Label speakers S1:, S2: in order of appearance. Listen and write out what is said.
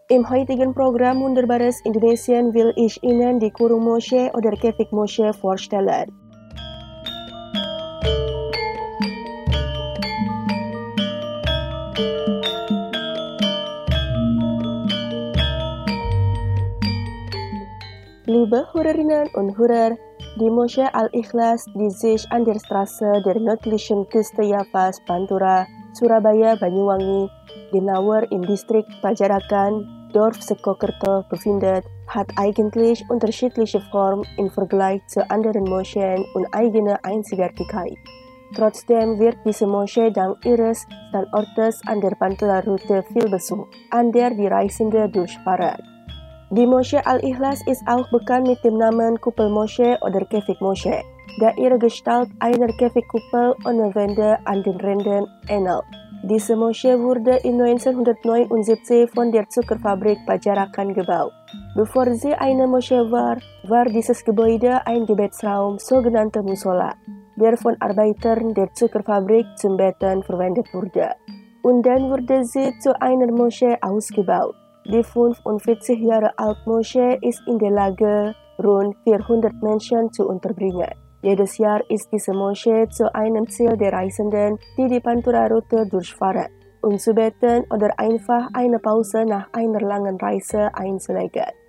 S1: Im heutigen Programm Wunderbares Indonesien will ich Ihnen die Kurung-Moschee oder Käfig-Moschee vorstellen. Liebe Hörerinnen und Hörer, die Moschee Al-Ikhlas, die sich an der Straße der nördlichen Küste Javas, Pantura, Surabaya, Banyuwangi, genauer im Distrikt Pajarakan, Dorf Sekokerto befindet, hat eigentlich unterschiedliche Formen im Vergleich zu anderen Moscheen und eigene Einzigartigkeit. Trotzdem wird diese Moschee dank ihres Standortes an der Pantura-Route viel besucht, an der die Reisende durchfahren. Die Moschee Al-Ikhlas ist auch bekannt mit dem Namen Kuppelmoschee oder Käfig-Moschee, da ihre Gestalt einer Käfigkuppel ohne Wände an den Rändern ähnelt. Diese Moschee wurde in 1979 von der Zuckerfabrik Pajarakan gebaut. Bevor sie eine Moschee war dieses Gebäude ein Gebetsraum, sogenannte Musola, der von Arbeitern der Zuckerfabrik zum Beten verwendet wurde. Und dann wurde sie zu einer Moschee ausgebaut. Die 45 Jahre alte Moschee ist in der Lage, rund 400 Menschen zu unterbringen. Jedes Jahr ist diese Moschee zu einem Ziel der Reisenden, die die Pantura-Route durchfahren, um zu beten oder einfach eine Pause nach einer langen Reise einzulegen.